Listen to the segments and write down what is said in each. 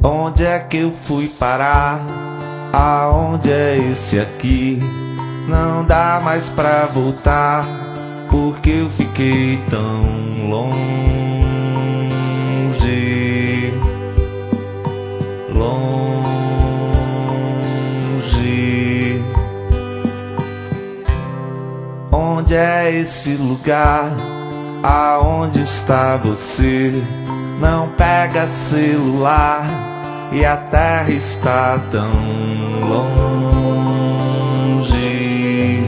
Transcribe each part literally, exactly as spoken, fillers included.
Onde é que eu fui parar? Aonde é esse aqui? Não dá mais pra voltar, porque eu fiquei tão longe, longe. Onde é esse lugar? Aonde está você? Não pega celular e a terra está tão longe,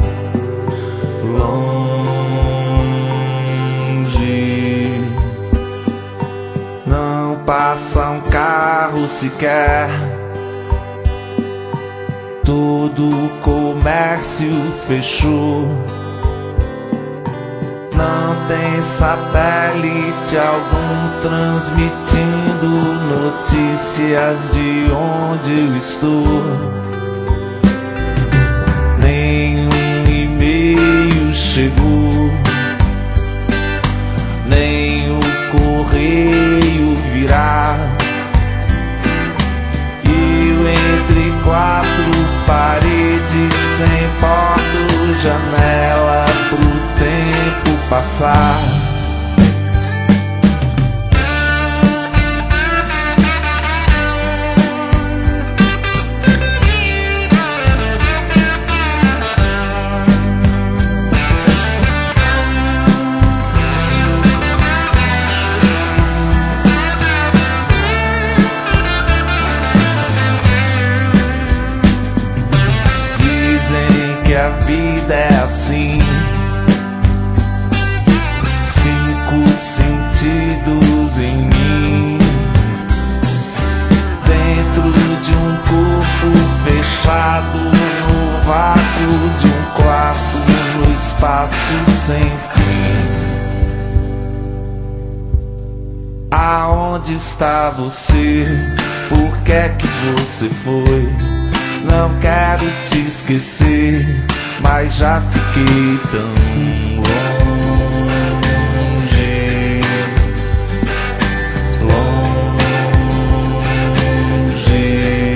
longe. Não passa um carro sequer, todo o comércio fechou. Não tem satélite algum transmitindo notícias de onde eu estou. Nenhum e-mail chegou, nem o correio virá. E eu entre quatro paredes, sem porta ou janela, pro tempo passar. Dizem que a vida é assim, sentidos em mim, dentro de um corpo fechado, no vácuo de um quarto, no espaço sem fim. Aonde está você? Por que é que você foi? Não quero te esquecer, mas já fiquei tão longe, longe.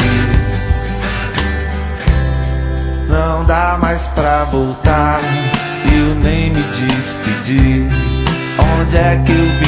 Não dá mais pra voltar, eu nem me despedi. Onde é que eu